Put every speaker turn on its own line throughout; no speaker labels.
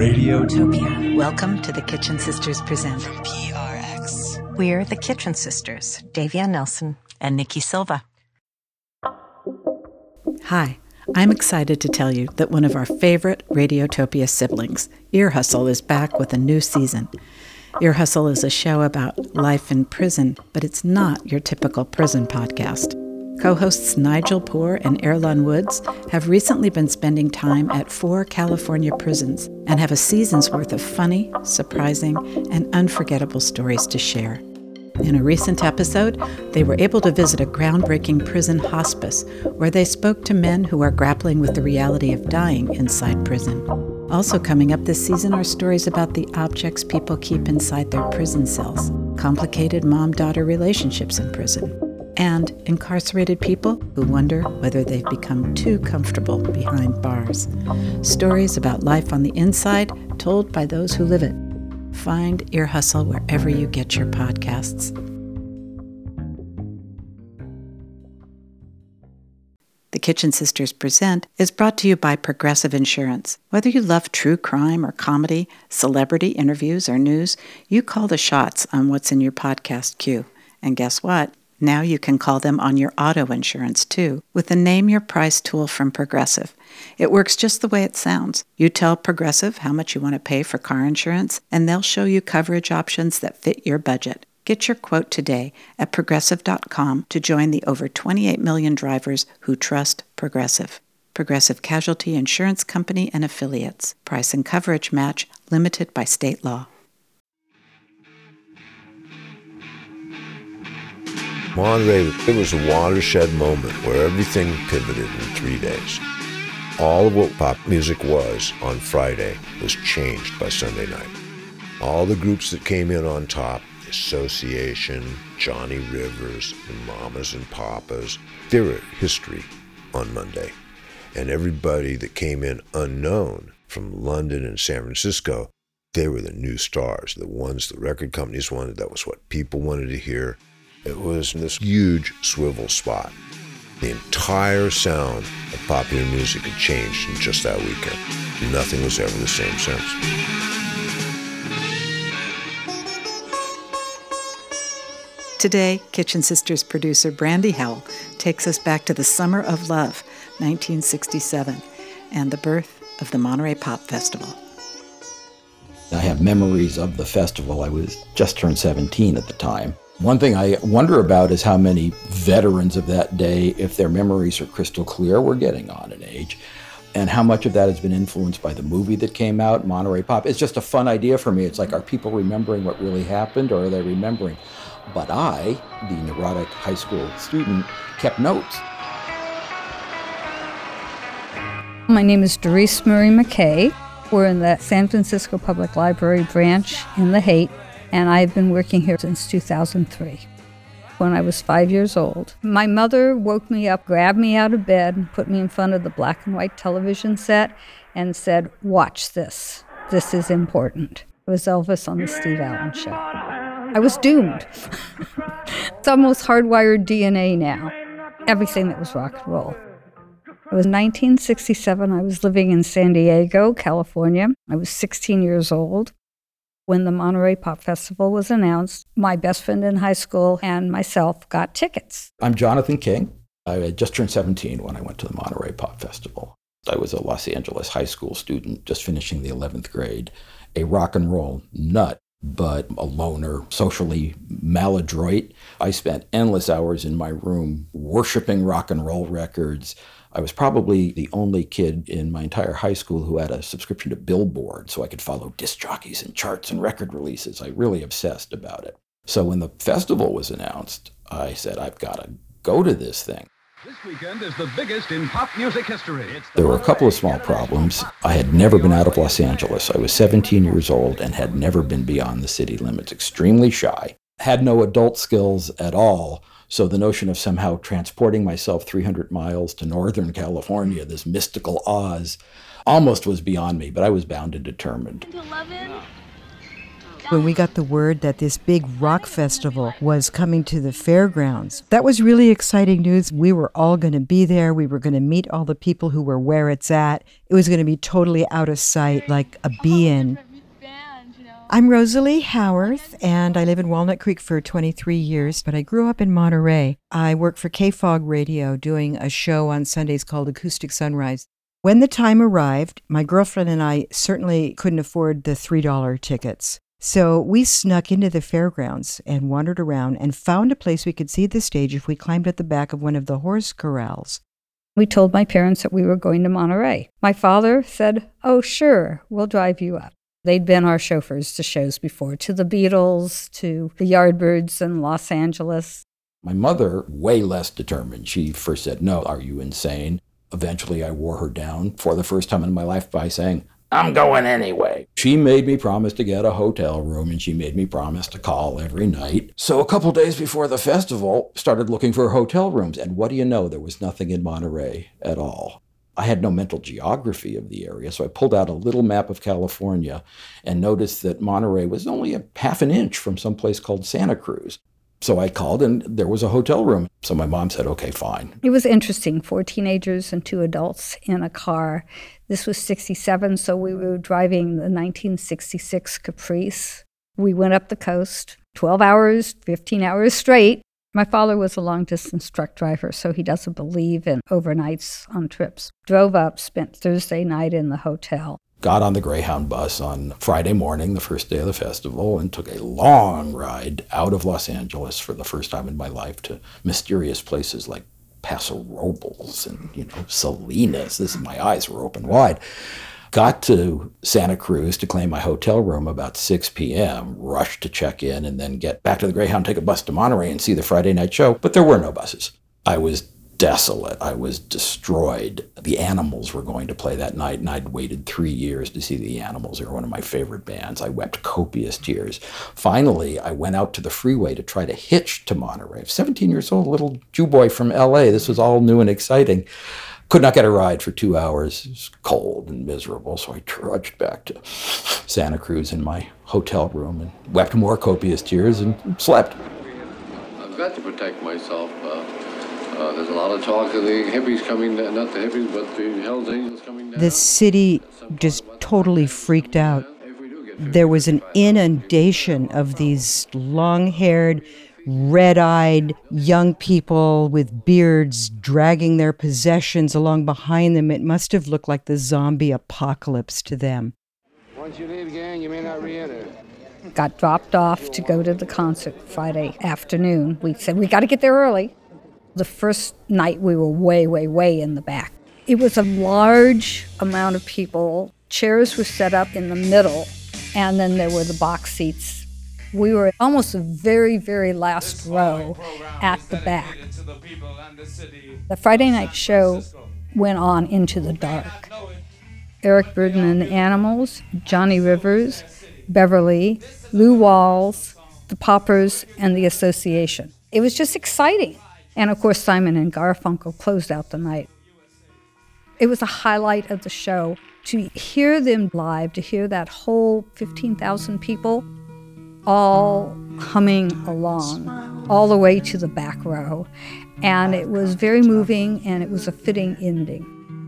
Radiotopia. Welcome to the Kitchen Sisters Present. From PRX. We're the Kitchen Sisters, Davia Nelson and Nikki Silva. Hi, I'm excited to tell you that one of our favorite Radiotopia siblings, Ear Hustle, is back with a new season. Ear Hustle is a show about life in prison, but it's not your typical prison podcast. Co-hosts Nigel Poor and Erlon Woods have recently been spending time at 4 California prisons and have a season's worth of funny, surprising, and unforgettable stories to share. In a recent episode, they were able to visit a groundbreaking prison hospice where they spoke to men who are grappling with the reality of dying inside prison. Also coming up this season are stories about the objects people keep inside their prison cells, complicated mom-daughter relationships in prison, and incarcerated people who wonder whether they've become too comfortable behind bars. Stories about life on the inside told by those who live it. Find Ear Hustle wherever you get your podcasts. The Kitchen Sisters Present is brought to you by Progressive Insurance. Whether you love true crime or comedy, celebrity interviews or news, you call the shots on what's in your podcast queue. And guess what? Now you can call them on your auto insurance, too, with the Name Your Price tool from Progressive. It works just the way it sounds. You tell Progressive how much you want to pay for car insurance, and they'll show you coverage options that fit your budget. Get your quote today at Progressive.com to join the over 28 million drivers who trust Progressive. Progressive Casualty Insurance Company and Affiliates. Price and coverage match limited by state law.
Monterey, it was a watershed moment where everything pivoted in 3 days. All of what pop music was on Friday was changed by Sunday night. All the groups that came in on top, Association, Johnny Rivers, the Mamas and Papas, they were history on Monday. And everybody that came in unknown from London and San Francisco, they were the new stars, the ones the record companies wanted. That was what people wanted to hear. It was this huge swivel spot. The entire sound of popular music had changed in just that weekend. Nothing was ever the same since.
Today, Kitchen Sisters producer Brandy Howell takes us back to the Summer of Love, 1967, and the birth of the Monterey Pop Festival.
I have memories of the festival. I was just turned 17 at the time. One thing I wonder about is how many veterans of that day, if their memories are crystal clear, we're getting on in age, and how much of that has been influenced by the movie that came out, Monterey Pop. It's just a fun idea for me. It's like, are people remembering what really happened, or are they remembering? But I, the neurotic high school student, kept notes.
My name is Doris Murray McKay. We're in the San Francisco Public Library branch in the Haight, and I've been working here since 2003. When I was 5 years old, my mother woke me up, grabbed me out of bed, and put me in front of the black and white television set and said, "Watch this. This is important." It was Elvis on the Steve Allen Show. I was doomed. It's almost hardwired DNA now. Everything that was rock and roll. It was 1967. I was living in San Diego, California. I was 16 years old. When the Monterey Pop Festival was announced, my best friend in high school and myself got tickets.
I'm Jonathan King. I had just turned 17 when I went to the Monterey Pop Festival. I was a Los Angeles high school student just finishing the 11th grade, a rock and roll nut, but a loner, socially maladroit. I spent endless hours in my room worshiping rock and roll records. I was probably the only kid in my entire high school who had a subscription to Billboard, so I could follow disc jockeys and charts and record releases. I really obsessed about it. So when the festival was announced, I said, I've got to go to this thing.
This weekend is the biggest in pop music history.
There were a couple of small problems. I had never been out of Los Angeles. I was 17 years old and had never been beyond the city limits, extremely shy, had no adult skills at all. So the notion of somehow transporting myself 300 miles to Northern California, this mystical Oz, almost was beyond me, but I was bound and determined.
11? When we got the word that this big rock festival was coming to the fairgrounds, that was really exciting news. We were all going to be there. We were going to meet all the people who were where it's at. It was going to be totally out of sight, like a bee-in. I'm Rosalie Howarth, and I live in Walnut Creek for 23 years, but I grew up in Monterey. I work for KFOG Radio doing a show on Sundays called Acoustic Sunrise. When the time arrived, my girlfriend and I certainly couldn't afford the $3 tickets. So we snuck into the fairgrounds and wandered around and found a place we could see the stage if we climbed at the back of one of the horse corrals.
We told my parents that we were going to Monterey. My father said, "Oh, sure, we'll drive you up." They'd been our chauffeurs to shows before, to the Beatles, to the Yardbirds in Los Angeles.
My mother, way less determined. She first said, "No, are you insane?" Eventually, I wore her down for the first time in my life by saying, "I'm going anyway." She made me promise to get a hotel room, and she made me promise to call every night. So a couple days before the festival, started looking for hotel rooms. And what do you know? There was nothing in Monterey at all. I had no mental geography of the area, so I pulled out a little map of California and noticed that Monterey was only a half an inch from some place called Santa Cruz. So I called, and there was a hotel room. So my mom said, "Okay, fine."
It was interesting, 4 teenagers and 2 adults in a car. This was 67, so we were driving the 1966 Caprice. We went up the coast, 12 hours, 15 hours straight. My father was a long-distance truck driver, so he doesn't believe in overnights on trips. Drove up, spent Thursday night in the hotel.
Got on the Greyhound bus on Friday morning, the first day of the festival, and took a long ride out of Los Angeles for the first time in my life to mysterious places like Paso Robles and, Salinas. My eyes were open wide. Got to Santa Cruz to claim my hotel room about 6 p.m., rushed to check in, and then get back to the Greyhound, take a bus to Monterey and see the Friday night show. But there were no buses. I was desolate. I was destroyed. The Animals were going to play that night, and I'd waited 3 years to see the Animals. They were one of my favorite bands. I wept copious tears. Finally, I went out to the freeway to try to hitch to Monterey. I was 17 years old, little Jew boy from L.A. This was all new and exciting. Could not get a ride for 2 hours. It was cold and miserable, so I trudged back to Santa Cruz in my hotel room and wept more copious tears and slept.
I've got to protect myself. There's a lot of talk of the hippies coming down, not the hippies, but the Hells Angels coming down.
The city just totally freaked out. There was an inundation of these long-haired, red-eyed young people with beards dragging their possessions along behind them. It must have looked like the zombie apocalypse to them.
Once you leave, gang, you may not re-enter.
Got dropped off to go to the concert Friday afternoon. We said, we got to get there early. The first night we were way, way, way in the back. It was a large amount of people. Chairs were set up in the middle, and then there were the box seats. We were almost the very, very last row at the back. The Friday night show went on into the dark. Eric Burdon and the Animals, Johnny Rivers, Beverly, Lou Walls, the Poppers, and the Association. It was just exciting. And of course, Simon and Garfunkel closed out the night. It was a highlight of the show to hear them live, to hear that whole 15,000 people all humming along, all the way to the back row. And it was very moving, and it was a fitting ending.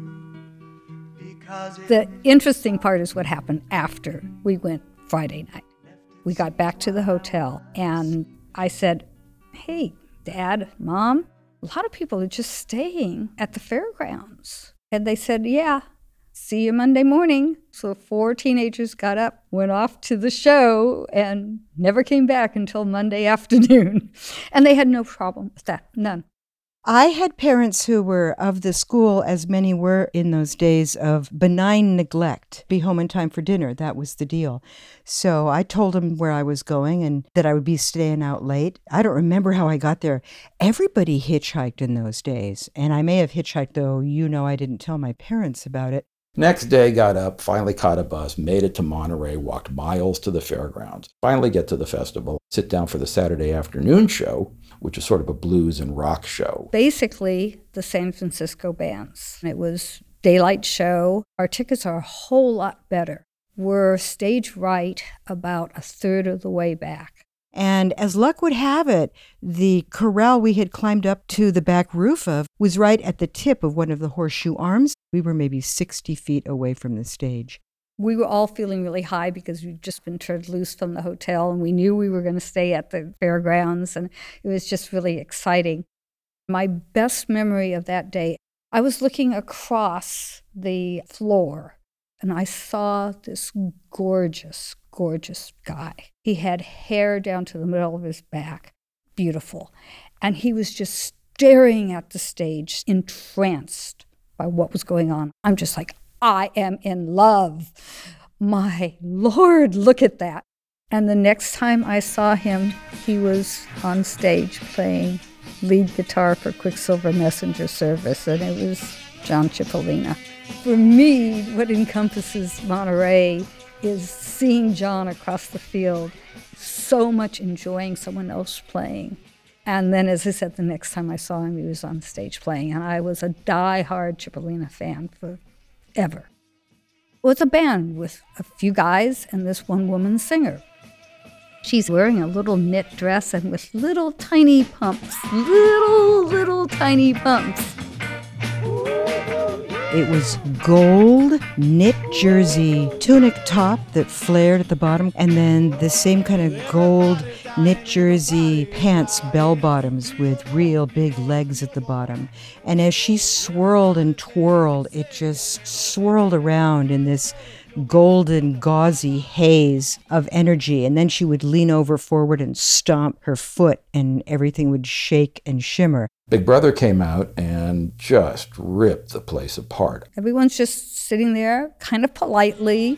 The interesting part is what happened after we went Friday night. We got back to the hotel, and I said, "Hey, Dad, Mom, a lot of people are just staying at the fairgrounds." And they said, "Yeah, see you Monday morning." So 4 teenagers got up, went off to the show, and never came back until Monday afternoon. And they had no problem with that, none.
I had parents who were of the school, as many were in those days, of benign neglect. Be home in time for dinner, that was the deal. So I told them where I was going and that I would be staying out late. I don't remember how I got there. Everybody hitchhiked in those days. And I may have hitchhiked, though I didn't tell my parents about it.
Next day, got up, finally caught a bus, made it to Monterey, walked miles to the fairgrounds, finally get to the festival, sit down for the Saturday afternoon show, which is sort of a blues and rock show.
Basically, the San Francisco bands. It was daylight show. Our tickets are a whole lot better were stage right about a third of the way back.
And as luck would have it, the corral we had climbed up to the back roof of was right at the tip of one of the horseshoe arms. We were maybe 60 feet away from the stage.
We were all feeling really high because we'd just been turned loose from the hotel, and we knew we were going to stay at the fairgrounds, and it was just really exciting. My best memory of that day, I was looking across the floor, and I saw this gorgeous, gorgeous guy. He had hair down to the middle of his back, beautiful. And he was just staring at the stage, entranced by what was going on. I'm just like, I am in love. My Lord, look at that. And the next time I saw him, he was on stage playing lead guitar for Quicksilver Messenger Service, and it was John Cipollina. For me, what encompasses Monterey is seeing John across the field, so much enjoying someone else playing. And then, as I said, the next time I saw him, he was on stage playing, and I was a die-hard Cipollina fan forever. It was a band with a few guys and this one woman singer. She's wearing a little knit dress and with little tiny pumps, little tiny pumps.
It was gold knit jersey tunic top that flared at the bottom, and then the same kind of gold knit jersey pants, bell bottoms with real big legs at the bottom. And as she swirled and twirled, it just swirled around in this golden, gauzy haze of energy. And then she would lean over forward and stomp her foot, and everything would shake and shimmer.
Big Brother came out and just ripped the place apart.
Everyone's just sitting there, kind of politely.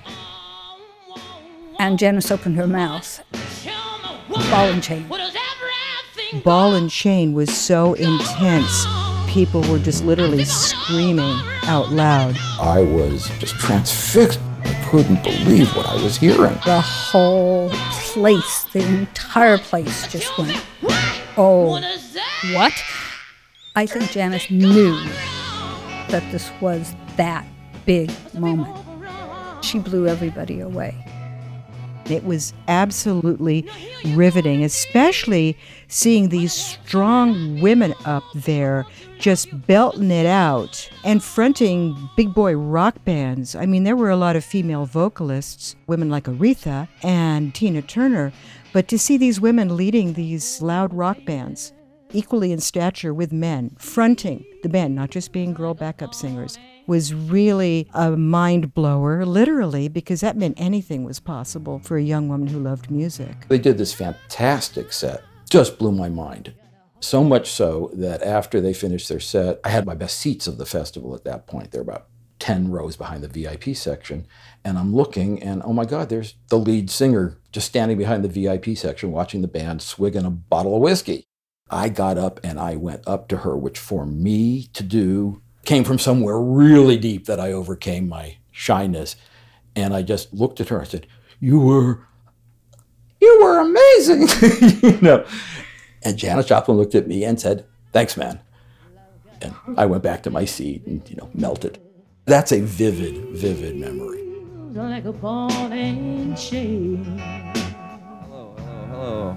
And Janis opened her mouth. Ball and Chain.
Ball and Chain was so intense. People were just literally screaming out loud.
I was just transfixed. I couldn't believe what I was hearing.
The whole place, the entire place just went, oh, what? I think Janis knew that this was that big moment. She blew everybody away.
It was absolutely riveting, especially seeing these strong women up there just belting it out and fronting big boy rock bands. I mean, there were a lot of female vocalists, women like Aretha and Tina Turner, but to see these women leading these loud rock bands, equally in stature with men, fronting the band, not just being girl backup singers, was really a mind blower, literally, because that meant anything was possible for a young woman who loved music.
They did this fantastic set, just blew my mind. So much so that after they finished their set, I had my best seats of the festival at that point. They're about 10 rows behind the VIP section. And I'm looking, and oh my God, there's the lead singer just standing behind the VIP section watching the band swigging a bottle of whiskey. I got up and I went up to her, which for me to do came from somewhere really deep that I overcame my shyness. And I just looked at her. I said, you were amazing. And Janis Joplin looked at me and said, thanks, man. And I went back to my seat and, melted. That's a vivid, vivid memory.
Like a ball and chain.
Hello.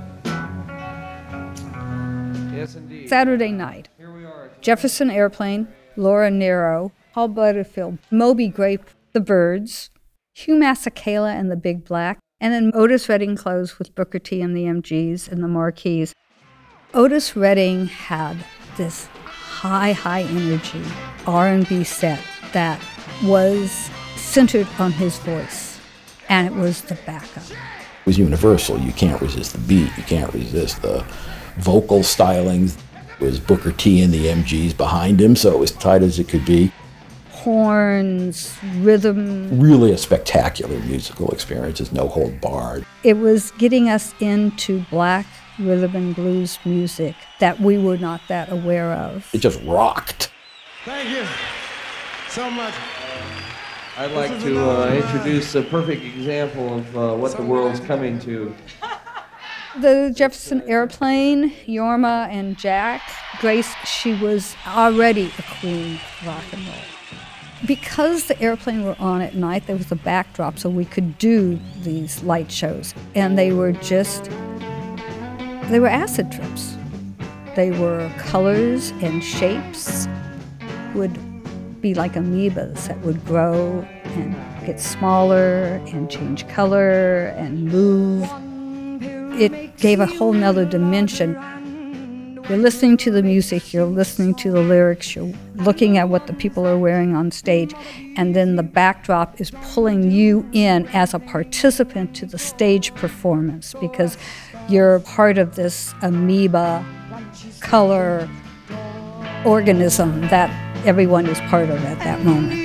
Yes, indeed.
Saturday night, Jefferson Airplane, Laura Nyro, Paul Butterfield, Moby Grape, The Byrds, Hugh Masekela and the Big Black, and then Otis Redding closed with Booker T and the MGs and the Marquees. Otis Redding had this high energy R&B set that was centered on his voice, and it was the backup.
It was universal. You can't resist the beat. You can't resist the vocal stylings. It was Booker T and the MGs behind him, so it was tight as it could be.
Horns, rhythm.
Really a spectacular musical experience. There's no hold barred.
It was getting us into black rhythm and blues music that we were not that aware of.
It just rocked.
Thank you so much.
I'd like to introduce a perfect example of what the world's coming to.
The Jefferson Airplane, Yorma and Jack. Grace, she was already a queen of rock and roll. Because the airplane were on at night, there was a backdrop so we could do these light shows. And they were acid trips. They were colors and shapes, would be like amoebas that would grow and get smaller and change color and move. It gave a whole nother dimension. You're listening to the music, you're listening to the lyrics, you're looking at what the people are wearing on stage, and then the backdrop is pulling you in as a participant to the stage performance because you're part of this amoeba color organism that everyone is part of at that moment.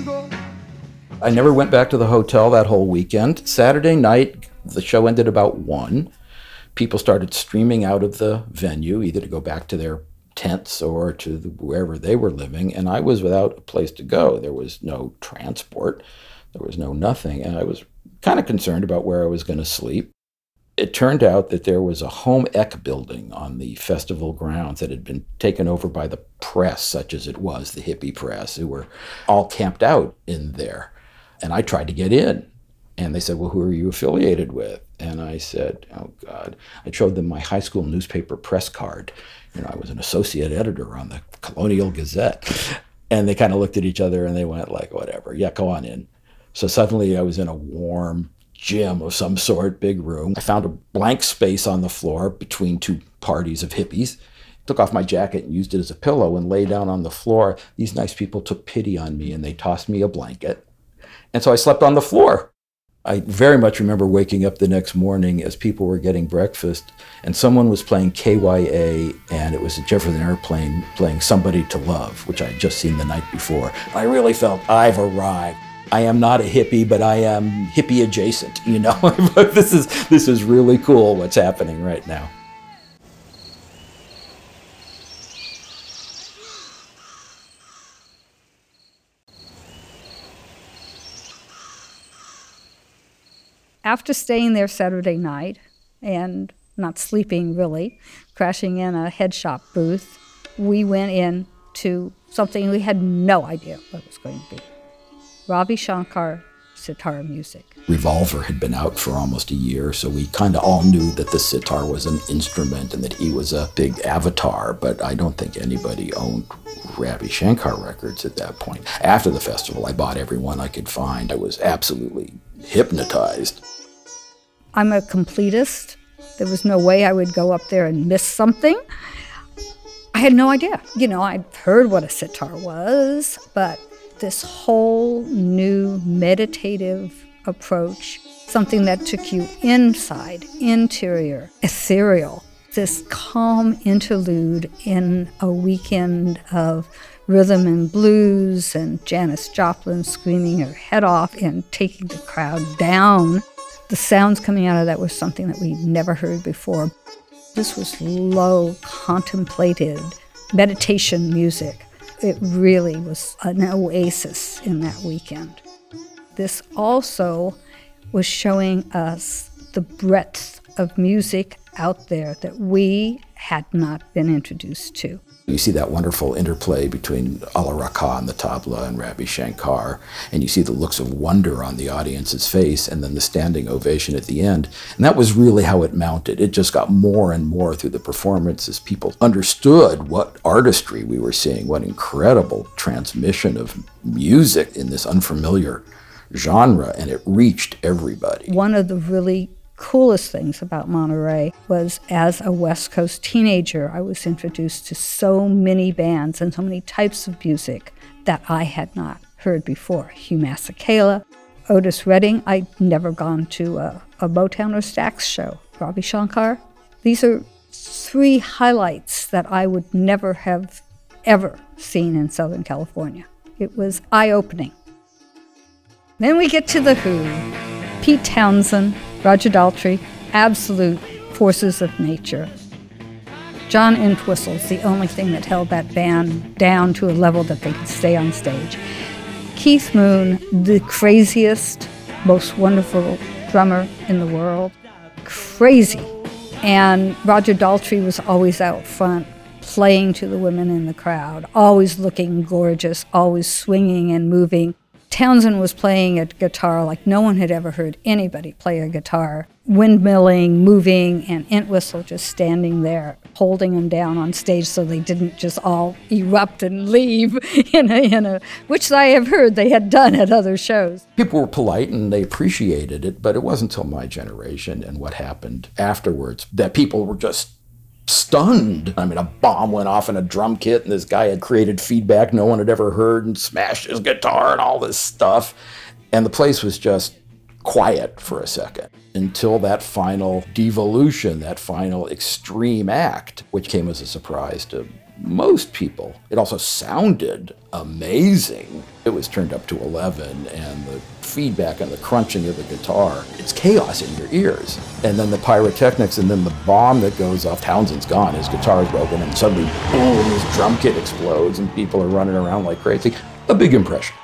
I never went back to the hotel that whole weekend. Saturday night, the show ended about 1. People started streaming out of the venue, either to go back to their tents or to wherever they were living, and I was without a place to go. There was no transport. There was no nothing, and I was kind of concerned about where I was going to sleep. It turned out that there was a home ec building on the festival grounds that had been taken over by the press, such as it was, the hippie press, who were all camped out in there. And I tried to get in. And they said, well, who are you affiliated with? And I said, oh, God. I showed them my high school newspaper press card. I was an associate editor on the Colonial Gazette. And they kind of looked at each other and they went like, whatever, yeah, go on in. So suddenly I was in a warm gym of some sort, big room. I found a blank space on the floor between 2 parties of hippies. Took off my jacket and used it as a pillow and lay down on the floor. These nice people took pity on me and they tossed me a blanket. And so I slept on the floor. I very much remember waking up the next morning as people were getting breakfast and someone was playing KYA and it was a Jefferson Airplane playing Somebody to Love, which I had just seen the night before. I really felt I've arrived. I am not a hippie, but I am hippie adjacent, This is really cool what's happening right now.
After staying there Saturday night and not sleeping really, crashing in a head shop booth, we went in to something we had no idea what it was going to be. Ravi Shankar sitar music.
Revolver had been out for almost a year, so we kind of all knew that the sitar was an instrument and that he was a big avatar, but I don't think anybody owned Ravi Shankar records at that point. After the festival, I bought every one I could find. I was absolutely hypnotized.
I'm a completist. There was no way I would go up there and miss something. I had no idea. I'd heard what a sitar was, but this whole new meditative approach, something that took you inside, interior, ethereal, this calm interlude in a weekend of rhythm and blues and Janis Joplin screaming her head off and taking the crowd down. The sounds coming out of that was something that we'd never heard before. This was low, contemplated meditation music. It really was an oasis in that weekend. This also was showing us the breadth of music out there that we had not been introduced to.
You see that wonderful interplay between Ala Rakha and the tabla and Ravi Shankar, and you see the looks of wonder on the audience's face, and then the standing ovation at the end. And that was really how it mounted. It just got more and more through the performance as people understood what artistry we were seeing, what incredible transmission of music in this unfamiliar genre, and it reached everybody.
One of the really coolest things about Monterey was, as a West Coast teenager, I was introduced to so many bands and so many types of music that I had not heard before. Hugh Masekela, Otis Redding. I'd never gone to a Motown or Stax show. Ravi Shankar. These are 3 highlights that I would never have ever seen in Southern California. It was eye-opening. Then we get to The Who. Pete Townsend, Roger Daltrey, absolute forces of nature. John Entwistle's the only thing that held that band down to a level that they could stay on stage. Keith Moon, the craziest, most wonderful drummer in the world. Crazy. And Roger Daltrey was always out front playing to the women in the crowd, always looking gorgeous, always swinging and moving. Townsend was playing a guitar like no one had ever heard anybody play a guitar, windmilling, moving, and Entwistle just standing there, holding them down on stage so they didn't just all erupt and leave, which I have heard they had done at other shows.
People were polite and they appreciated it, but it wasn't until my generation and what happened afterwards that people were just stunned. I mean, a bomb went off in a drum kit and this guy had created feedback no one had ever heard and smashed his guitar and all this stuff. And the place was just quiet for a second until that final devolution, that final extreme act, which came as a surprise to most people. It also sounded amazing. It was turned up to 11 and the feedback and the crunching of the guitar, it's chaos in your ears. And then the pyrotechnics and then the bomb that goes off. Townsend's gone, his guitar is broken, and suddenly, boom, his drum kit explodes and people are running around like crazy. A big impression.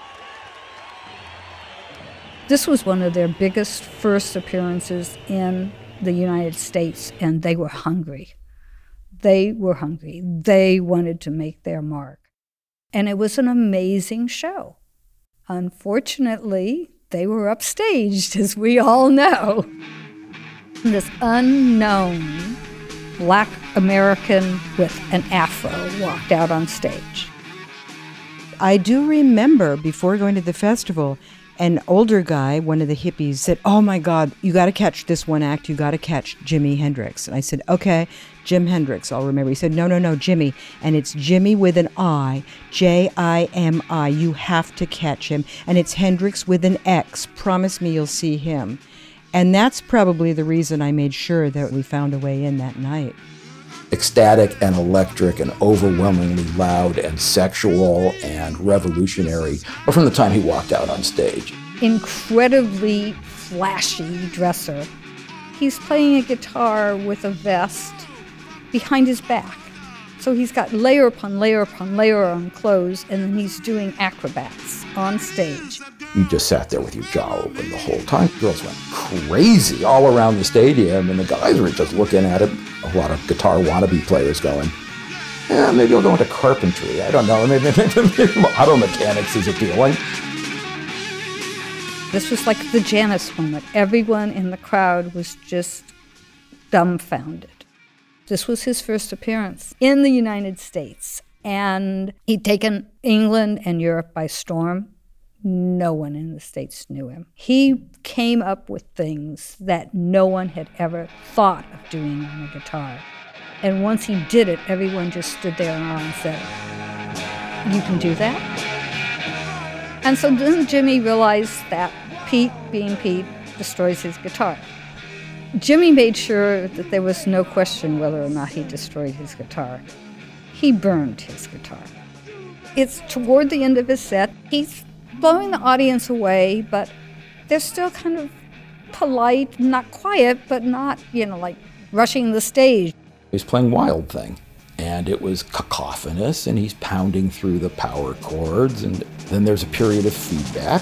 This was one of their biggest first appearances in the United States, and they were hungry. They were hungry. They wanted to make their mark. And it was an amazing show. Unfortunately, they were upstaged, as we all know. This unknown Black American with an afro walked out on stage.
I do remember, before going to the festival, an older guy, one of the hippies, said, "Oh my God, you got to catch this one act. You got to catch Jimi Hendrix." And I said, "Okay, Jim Hendrix, I'll remember." He said, No, Jimmy. And it's Jimmy with an I, J-I-M-I. You have to catch him. And it's Hendrix with an X. Promise me you'll see him. And that's probably the reason I made sure that we found a way in that night.
Ecstatic and electric and overwhelmingly loud and sexual and revolutionary, but from the time he walked out on stage.
Incredibly flashy dresser. He's playing a guitar with a vest behind his back. So he's got layer upon layer upon layer on clothes, and then he's doing acrobats on stage.
You just sat there with your jaw open the whole time. Girls went crazy all around the stadium, and the guys were just looking at it. A lot of guitar wannabe players going, yeah, maybe I'll go into carpentry. I don't know. Maybe auto mechanics is appealing.
This was like the Janis moment. Everyone in the crowd was just dumbfounded. This was his first appearance in the United States, and he'd taken England and Europe by storm. No one in the States knew him. He came up with things that no one had ever thought of doing on a guitar. And once he did it, everyone just stood there in awe and said, "You can do that?" And so then Jimmy realized that Pete, being Pete, destroys his guitar. Jimmy made sure that there was no question whether or not he destroyed his guitar. He burned his guitar. It's toward the end of his set. He's blowing the audience away, but they're still kind of polite, not quiet, but not, like rushing the stage.
He's playing Wild Thing, and it was cacophonous, and he's pounding through the power chords, and then there's a period of feedback.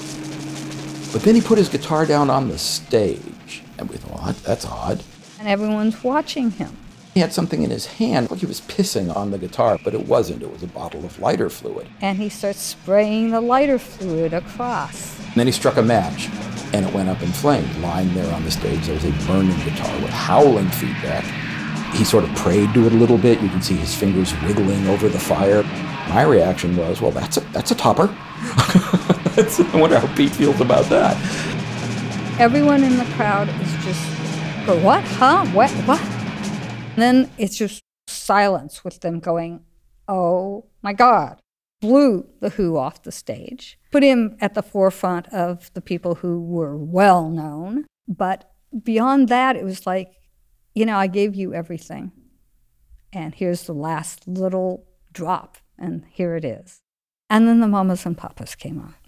But then he put his guitar down on the stage, and we thought, that's odd.
And everyone's watching him.
He had something in his hand, like he was pissing on the guitar, but it wasn't. It was a bottle of lighter fluid.
And he starts spraying the lighter fluid across.
And then he struck a match, and it went up in flames. Lying there on the stage, there was a burning guitar with howling feedback. He sort of prayed to it a little bit. You can see his fingers wiggling over the fire. My reaction was, well, that's a topper. I wonder how Pete feels about that.
Everyone in the crowd is just, go, what? Huh? What? And then it's just silence with them going, oh my God. Blew The Who off the stage. Put him at the forefront of the people who were well known. But beyond that, it was like, I gave you everything. And here's the last little drop. And here it is. And then the Mamas and Papas came on.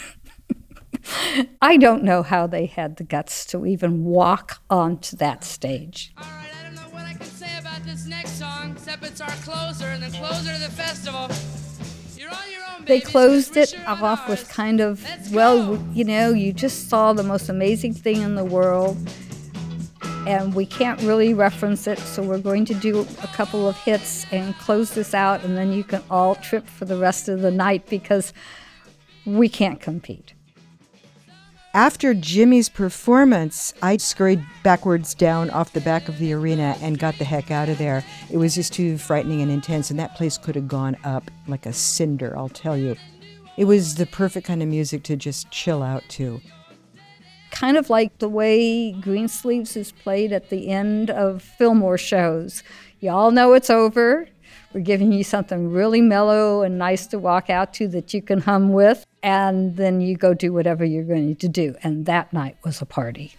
I don't know how they had the guts to even walk onto that stage.
All right, I don't know what I can say about this next song, except it's our closer and the closer to the festival. You're on your own,
They
babies,
closed
we're
it
sure
off with
ours.
kind of,
Let's
well,
go.
you just saw the most amazing thing in the world. and we can't really reference it, so we're going to do a couple of hits and close this out, and then you can all trip for the rest of the night because we can't compete.
After Jimmy's performance, I scurried backwards down off the back of the arena and got the heck out of there. It was just too frightening and intense, and that place could have gone up like a cinder, I'll tell you. It was the perfect kind of music to just chill out to.
Kind of like the way Greensleeves is played at the end of Fillmore shows. You all know it's over. We're giving you something really mellow and nice to walk out to that you can hum with, and then you go do whatever you're going to do. And that night was a party.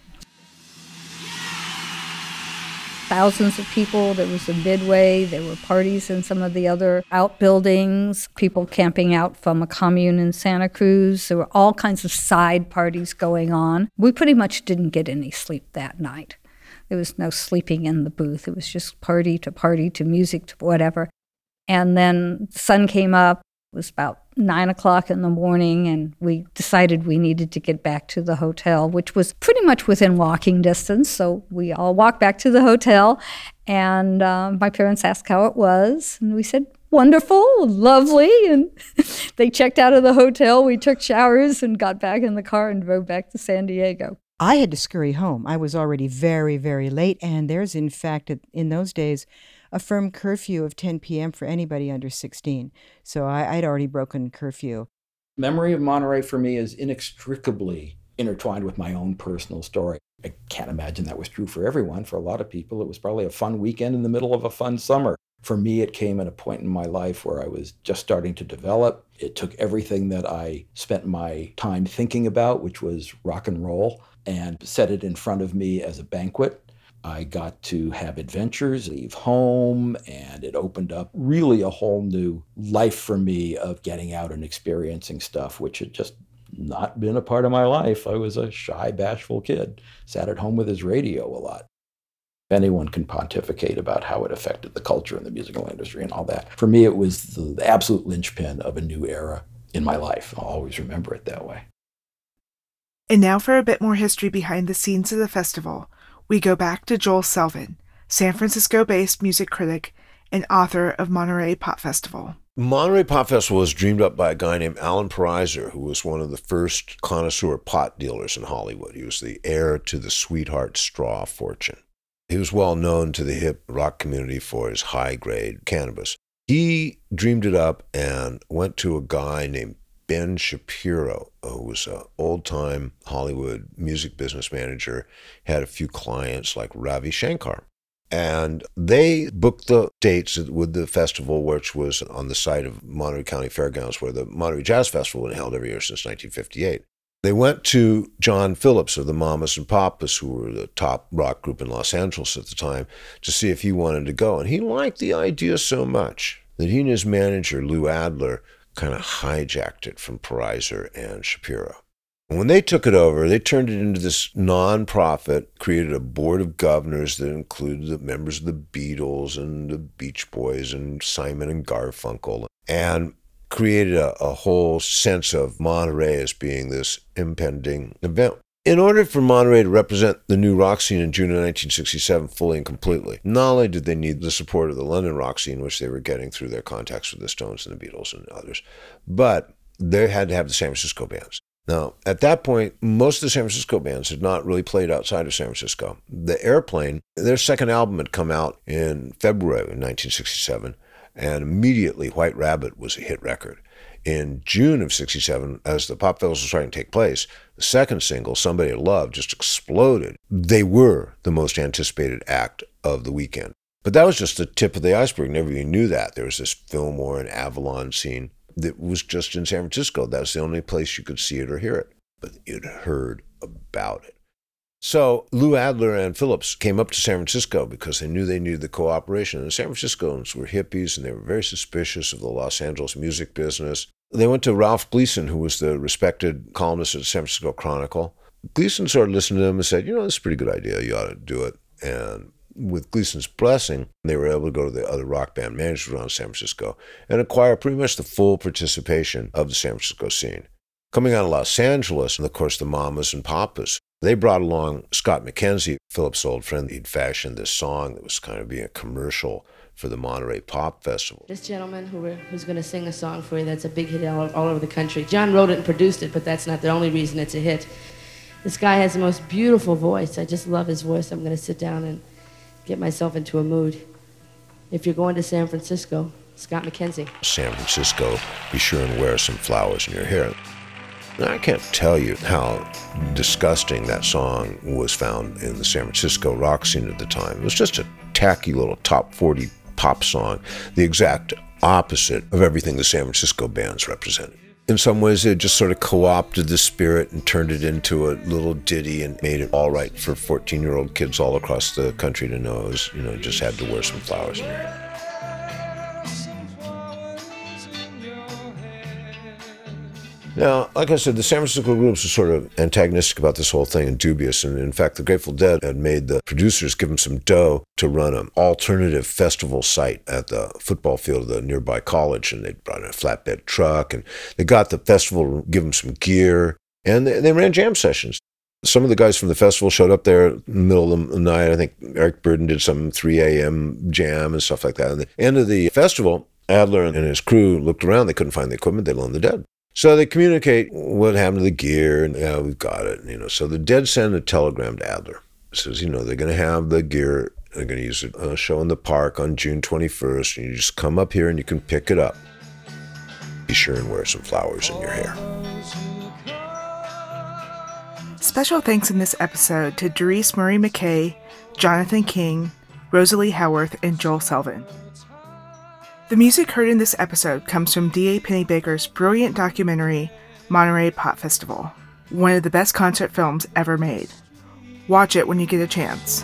Thousands of people. There was a Midway. There were parties in some of the other outbuildings, people camping out from a commune in Santa Cruz. There were all kinds of side parties going on. We pretty much didn't get any sleep that night. There was no sleeping in the booth. It was just party to music to whatever. And then the sun came up. It was about 9 o'clock in the morning, and we decided we needed to get back to the hotel, which was pretty much within walking distance. So we all walked back to the hotel, and my parents asked how it was. And we said, wonderful, lovely. And they checked out of the hotel. We took showers and got back in the car and drove back to San Diego.
I had to scurry home. I was already very, very late, and there's, in fact, in those days, a firm curfew of 10 p.m. for anybody under 16. So I'd already broken curfew.
Memory of Monterey for me is inextricably intertwined with my own personal story. I can't imagine that was true for everyone. For a lot of people, it was probably a fun weekend in the middle of a fun summer. For me, it came at a point in my life where I was just starting to develop. It took everything that I spent my time thinking about, which was rock and roll, and set it in front of me as a banquet. I got to have adventures, leave home, and it opened up really a whole new life for me of getting out and experiencing stuff, which had just not been a part of my life. I was a shy, bashful kid, sat at home with his radio a lot. Anyone can pontificate about how it affected the culture and the musical industry and all that. For me, it was the absolute linchpin of a new era in my life. I'll always remember it that way.
And now for a bit more history behind the scenes of the festival. We go back to Joel Selvin, San Francisco-based music critic and author of Monterey Pop Festival.
Monterey Pop Festival was dreamed up by a guy named Alan Pariser, who was one of the first connoisseur pot dealers in Hollywood. He was the heir to the Sweetheart Straw fortune. He was well known to the hip rock community for his high-grade cannabis. He dreamed it up and went to a guy named Ben Shapiro, who was an old-time Hollywood music business manager, had a few clients like Ravi Shankar. And they booked the dates with the festival, which was on the site of Monterey County Fairgrounds, where the Monterey Jazz Festival had been held every year since 1958. They went to John Phillips of the Mamas and Papas, who were the top rock group in Los Angeles at the time, to see if he wanted to go. And he liked the idea so much that he and his manager, Lou Adler, kind of hijacked it from Pariser and Shapiro. And when they took it over, they turned it into this nonprofit, created a board of governors that included the members of the Beatles and the Beach Boys and Simon and Garfunkel, and created a whole sense of Monterey as being this impending event. In order for Monterey to represent the new rock scene in June of 1967 fully and completely, not only did they need the support of the London rock scene, which they were getting through their contacts with the Stones and the Beatles and others, but they had to have the San Francisco bands. Now, at that point, most of the San Francisco bands had not really played outside of San Francisco. The Airplane, their second album had come out in February of 1967, and immediately White Rabbit was a hit record. In June of 67, as the Pop Festival was starting to take place, the second single, Somebody to Love, just exploded. They were the most anticipated act of the weekend. But that was just the tip of the iceberg. Nobody knew that. There was this Fillmore and Avalon scene that was just in San Francisco. That's the only place you could see it or hear it. But you'd heard about it. So Lou Adler and Phillips came up to San Francisco because they knew they needed the cooperation. And the San Franciscans were hippies, and they were very suspicious of the Los Angeles music business. They went to Ralph Gleason, who was the respected columnist at the San Francisco Chronicle. Gleason started listening to them and said, this is a pretty good idea. You ought to do it. And with Gleason's blessing, they were able to go to the other rock band managers around San Francisco and acquire pretty much the full participation of the San Francisco scene. Coming out of Los Angeles, and of course the Mamas and Papas, They brought along Scott McKenzie, Philip's old friend. He'd fashioned this song that was kind of being a commercial for the Monterey Pop Festival.
This gentleman who's going to sing a song for you that's a big hit all over the country. John wrote it and produced it, but that's not the only reason it's a hit. This guy has the most beautiful voice. I just love his voice. I'm going to sit down and get myself into a mood. If you're going to San Francisco, Scott McKenzie.
San Francisco, be sure and wear some flowers in your hair. Now, I can't tell you how disgusting that song was found in the San Francisco rock scene at the time. It was just a tacky little top 40 pop song, the exact opposite of everything the San Francisco bands represented. In some ways, they just sort of co-opted the spirit and turned it into a little ditty and made it all right for 14-year-old kids all across the country to know. Just had to wear some flowers in your hair. Now, like I said, the San Francisco groups were sort of antagonistic about this whole thing and dubious. And in fact, the Grateful Dead had made the producers give them some dough to run an alternative festival site at the football field of the nearby college. And they brought in a flatbed truck and they got the festival to give them some gear. And they ran jam sessions. Some of the guys from the festival showed up there in the middle of the night. I think Eric Burden did some 3 a.m. jam and stuff like that. And at the end of the festival, Adler and his crew looked around. They couldn't find the equipment. They loaned the Dead. So they communicate what happened to the gear, and yeah, we've got it. So the Dead send a telegram to Adler. It says, they're going to have the gear. They're going to use a show in the park on June 21st, and you just come up here and you can pick it up. Be sure and wear some flowers in your hair.
Special thanks in this episode to Doris Murray McKay, Jonathan King, Rosalie Howarth, and Joel Selvin. The music heard in this episode comes from D.A. Pennebaker's brilliant documentary, Monterey Pop Festival, one of the best concert films ever made. Watch it when you get a chance.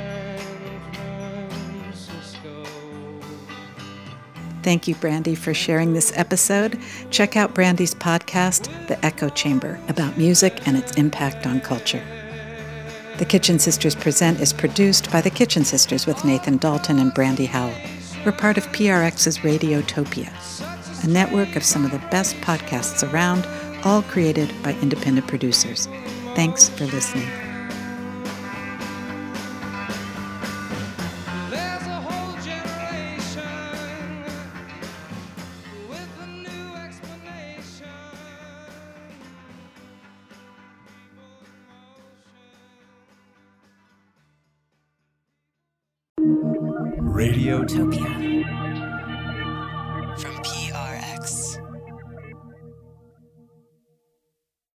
Thank you, Brandy, for sharing this episode. Check out Brandy's podcast, The Echo Chamber, about music and its impact on culture. The Kitchen Sisters Present is produced by the Kitchen Sisters with Nathan Dalton and Brandy Howell. We're part of PRX's Radiotopia, a network of some of the best podcasts around, all created by independent producers. Thanks for listening.
Radiotopia.
From